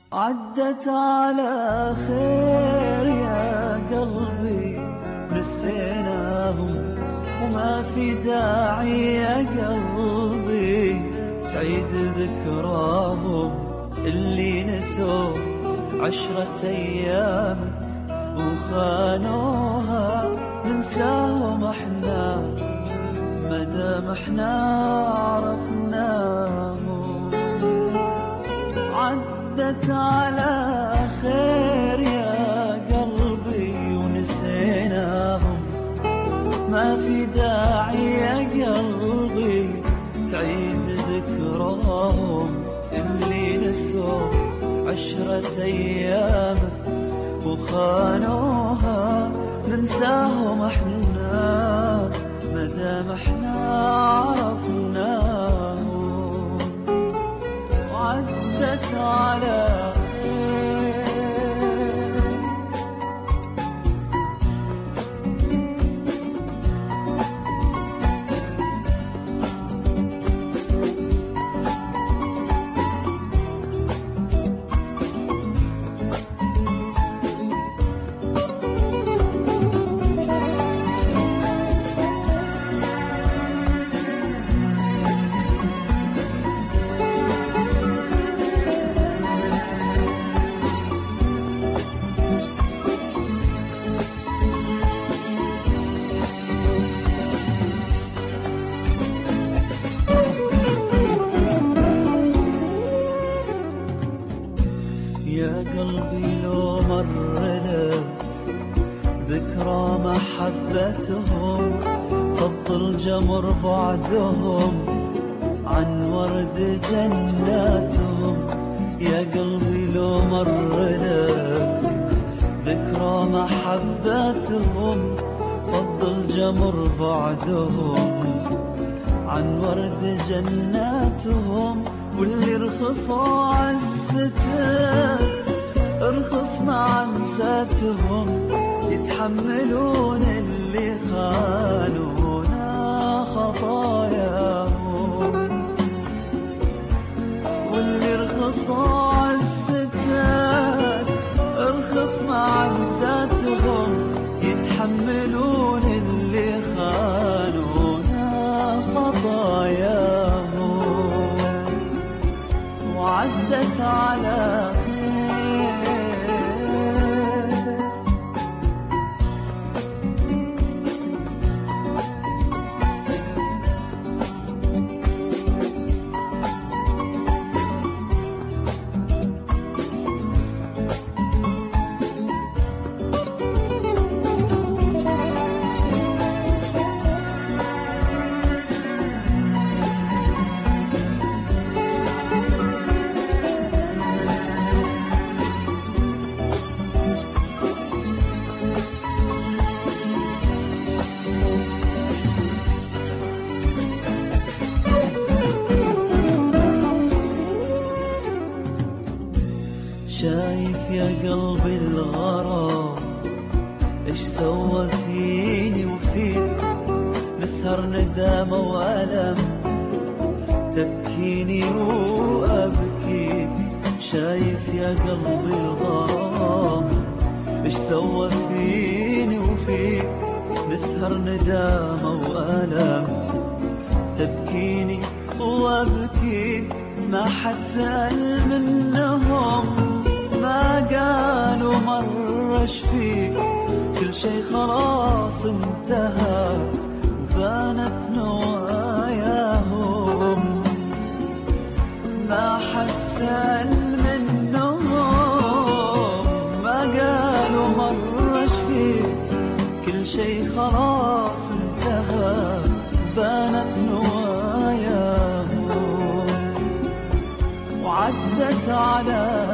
عدت على خير يا قلبي نسيناهم، وما في داعي يا قلبي تعيد ذكراهم. اللي نسوا عشرة أيامك وخانوها ننساهم احنا مدام احنا عرفناهم. عدت على خير يا قلبي ونسيناهم، ما في داعي يا قلبي تعيد ذكراهم. اللي نسوا عشرة أيامك وخانوها ننساهم احنا مدام احنا عرفناهم. وعدت على يا قلبي لو مر لك ذكرى محبتهم، فضل جمر بعدهم عن ورد جناتهم. يا قلبي لو مر لك ذكرى محبتهم، فضل جمر بعدهم عن ورد جناتهم. واللي رخصوا عزته ارخص معزتهم، يتحملون اللي خانونا خطاياهم. واللي رخصوا عزته ارخص معزتهم، يتحملون اللي خانونا خطاياهم. وعدت على خير شايف يا قلبي الغرام ايش سوى فيني وفيك، نسهر ندامة وألم تبكيني وأبكيك. شايف يا قلبي الغرام ايش سوى فيني وفيك، نسهر ندامة وألم تبكيني وأبكيك. ما حد سأل منهم، ما قالوا مرة شفيك، كل شي خلاص انتهى وبانت نواياهم. ما حد سأل منهم، ما قالوا مرة شفيك، كل شي خلاص انتهى بانت نواياهم. وعدت على